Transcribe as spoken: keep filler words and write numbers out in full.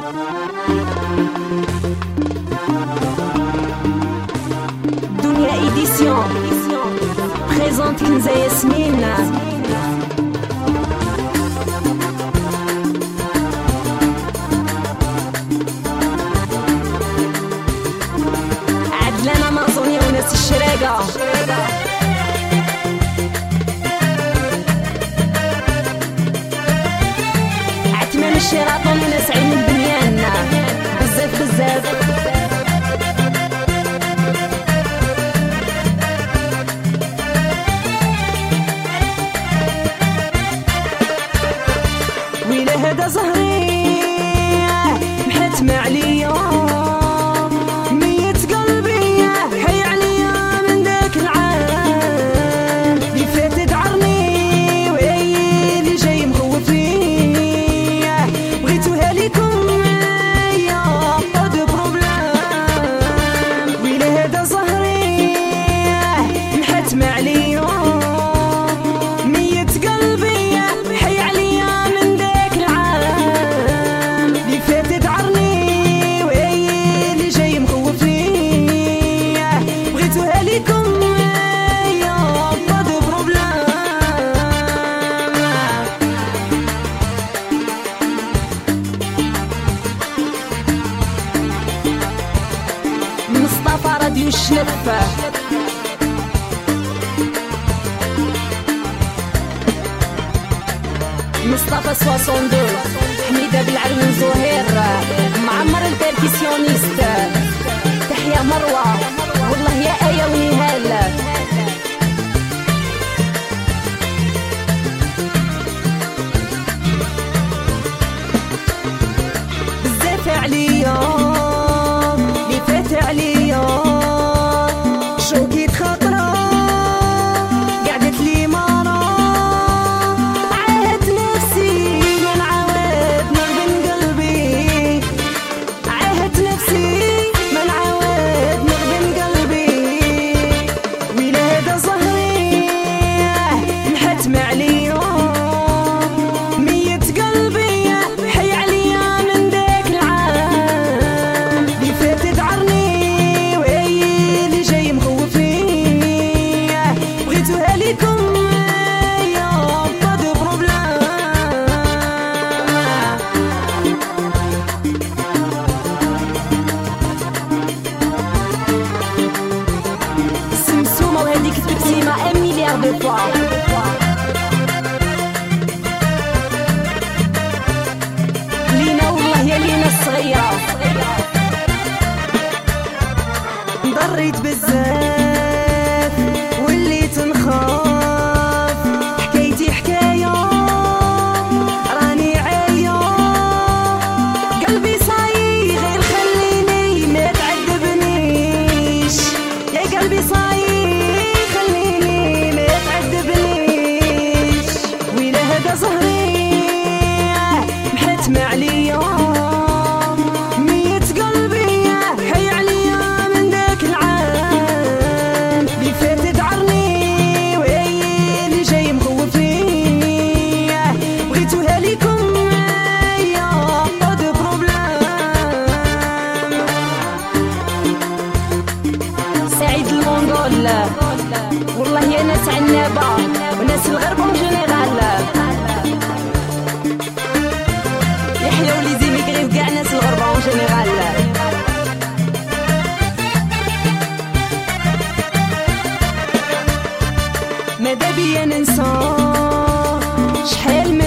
Dunia Édition présente Kenza Yasmine. عدلان أمازونيا وناس الشراقة. عتمان الشيراطون وناس عين البنيان. بزاف بزاف هذا زهري محتم عليا ميت قلبي حي عليا من ذاك العام اللي فات دعرني وهي اللي جاي مخوف فيا بغيتوها ليكم يا با دو بروبلام ويلا هذا زهري محتم عليا ميت قلبي حي عليا مصطفى راديو الشلفة. مصطفى سواسون دو حميدة بالعروين زهير معمر البركسيونيست. تحيا مروة والله يا آية ونهال. بزاف عليا اللي فات عليا شوكيت خاطرة قعدت لي مرة عاهدت نفسي ما نعاود نغبن قلبي. عاهدت نفسي ما نعاود نغبن قلبي ويلا هذا زهري محتم عليا ميت قلبي حي عليا من ذاك العام اللي فات دعرني وهي اللي جاي مخوف فيا بغيتوها ليكم يا با دو بروبلام. سمسومة وهذيك تبتسيمة ان مليار دو فوا. لينا والله يا لينا الصغيرة ضريت بزاف وليت نخاف حكايتي حكاية راني عاية قلبي صايغ غير خليني ما تعذبنيش يا قلبي صايغ خليني ما تعذبنيش ويلا هذا زهري محتم عليا ميت قلبي حي عليا من ذاك العام اللي فات دعرني وهي اللي جاي مخوف فيا بغيتوها ليكم يا با دو بروبلام. سعيد المونغول والله يا ناس عنابة وناس الغرب اون جينيرال. يحيى ولي زيميغري وكاع ناس الغربة اون جينيرال. ماذا بيا ننسى شحال